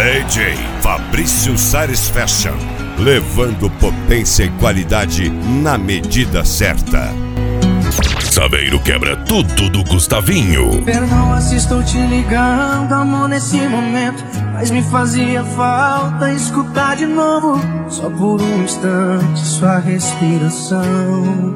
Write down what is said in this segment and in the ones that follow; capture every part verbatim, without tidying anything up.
D J Fabrício Sares Fashion, levando potência e qualidade na medida certa. Saveiro quebra tudo do Gustavinho. Perdão, assim estou te ligando, amor, nesse momento, mas me fazia falta escutar de novo, só por um instante, sua respiração.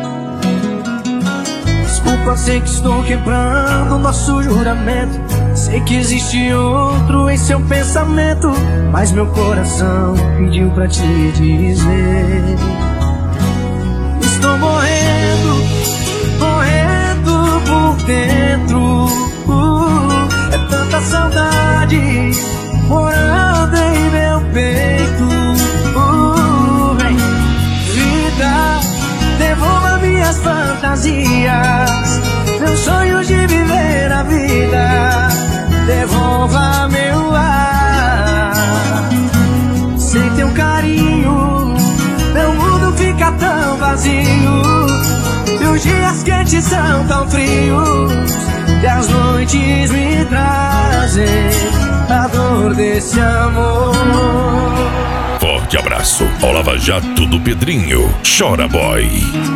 Desculpa, sei que estou quebrando nosso juramento, sei que existe outro em seu pensamento, mas meu coração pediu pra te dizer: estou morrendo, morrendo por dentro. uh, É tanta saudade morando em meu peito. uh, vem. Vida, devolva minhas fantasias, meus sonhos de viver a vida. Devolva meu ar. Sem teu carinho, meu mundo fica tão vazio, e os dias quentes são tão frios, e as noites me trazem a dor desse amor. Forte abraço ao Lava Jato do Pedrinho. Chora, boy.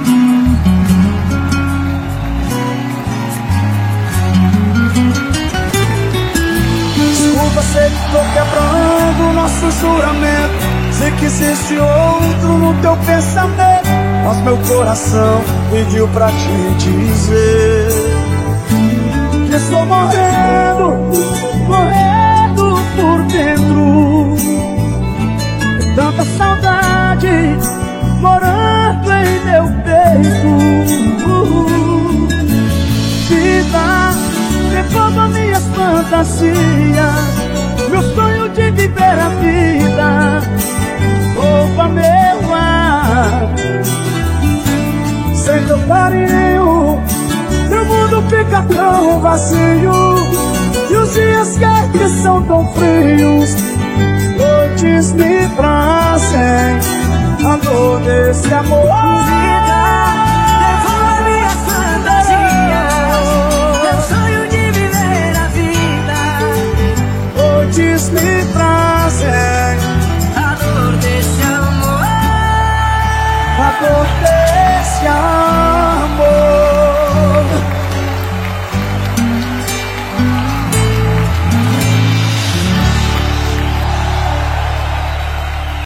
Desculpa, sei que tô quebrando o nosso juramento, sei que existe outro no teu pensamento, mas meu coração pediu pra te dizer que estou morrendo, morrendo por dentro. Tanta saudade morando em meu peito. Vida, devolva minhas fantasias, meu sonho de viver a vida. Rouba meu ar. Sem teu carinho, meu mundo fica tão vazio, e os dias quentes são tão frios, noites me trazem a dor desse amor. Vida, devolva minhas fantasias, meu sonho de viver a vida. Noites me trazem a dor desse amor, a dor desse amor.